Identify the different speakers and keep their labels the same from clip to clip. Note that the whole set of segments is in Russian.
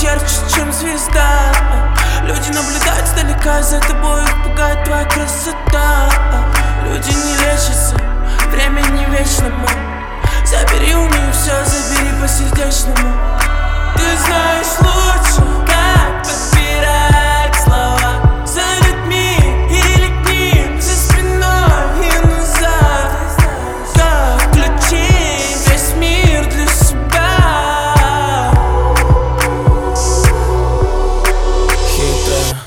Speaker 1: ярче, чем звезда. Люди наблюдают сдалека за тобой, их пугает твоя красота. Люди не лечатся, время не вечно, мам. Забери у нее все, забери по-сердечному. Ты знаешь лучше, как подбирать слова. За людьми или к ним, за спиной и назад. Как включить весь мир для себя. Хитрая.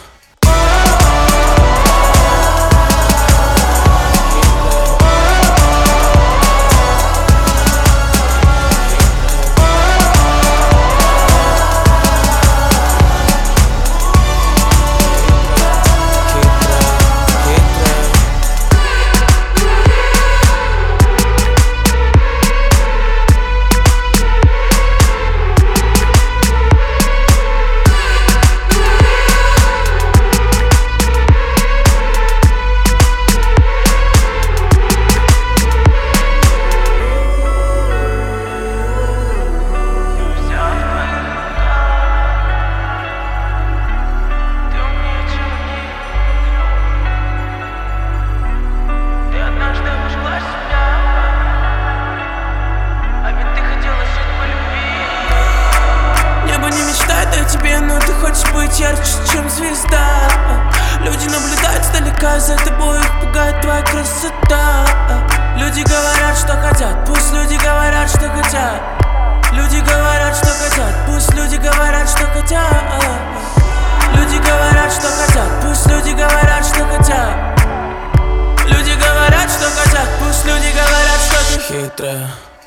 Speaker 1: Но ты хочешь быть ярче, чем звезда. Люди наблюдают сдалека за тобой, их пугает твоя красота. Люди говорят, что хотят, пусть люди говорят, что хотят. Люди говорят, что хотят, пусть люди говорят, что хотят. Люди говорят, что хотят, пусть люди говорят, что хотят. Люди говорят, что хотят, пусть люди говорят, что ты хитрая.